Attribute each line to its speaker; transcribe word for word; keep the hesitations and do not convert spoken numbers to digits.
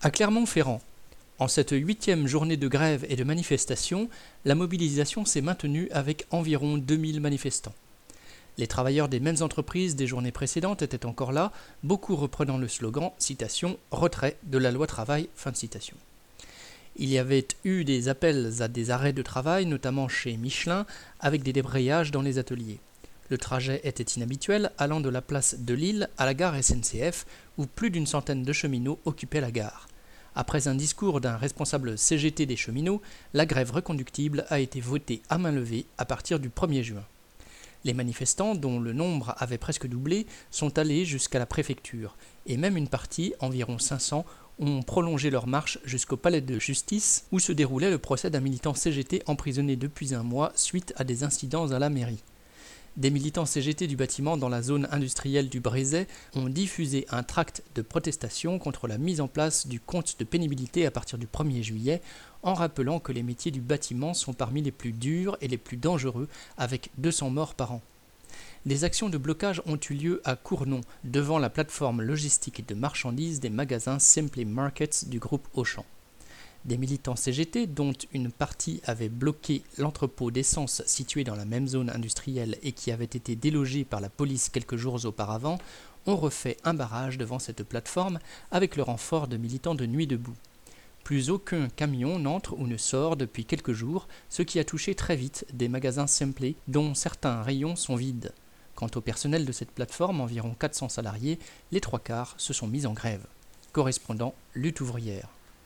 Speaker 1: À Clermont-Ferrand, en cette huitième journée de grève et de manifestation, la mobilisation s'est maintenue avec environ deux mille manifestants. Les travailleurs des mêmes entreprises des journées précédentes étaient encore là, beaucoup reprenant le slogan, citation, « Retrait de la loi travail », fin de citation. Il y avait eu des appels à des arrêts de travail, notamment chez Michelin, avec des débrayages dans les ateliers. Le trajet était inhabituel, allant de la place de Lille à la gare S N C F, où plus d'une centaine de cheminots occupaient la gare. Après un discours d'un responsable C G T des cheminots, la grève reconductible a été votée à main levée à partir du premier juin. Les manifestants, dont le nombre avait presque doublé, sont allés jusqu'à la préfecture, et même une partie, environ cinq cents, ont prolongé leur marche jusqu'au palais de justice, où se déroulait le procès d'un militant C G T emprisonné depuis un mois suite à des incidents à la mairie. Des militants C G T du bâtiment dans la zone industrielle du Brézet ont diffusé un tract de protestation contre la mise en place du compte de pénibilité à partir du premier juillet, en rappelant que les métiers du bâtiment sont parmi les plus durs et les plus dangereux, avec deux cents morts par an. Des actions de blocage ont eu lieu à Cournon, devant la plateforme logistique et de marchandises des magasins Simply Markets du groupe Auchan. Des militants C G T, dont une partie avait bloqué l'entrepôt d'essence situé dans la même zone industrielle et qui avait été délogé par la police quelques jours auparavant, ont refait un barrage devant cette plateforme avec le renfort de militants de Nuit debout. Plus aucun camion n'entre ou ne sort depuis quelques jours, ce qui a touché très vite des magasins Simply dont certains rayons sont vides. Quant au personnel de cette plateforme, environ quatre cents salariés, les trois quarts se sont mis en grève. Correspondant Lutte ouvrière.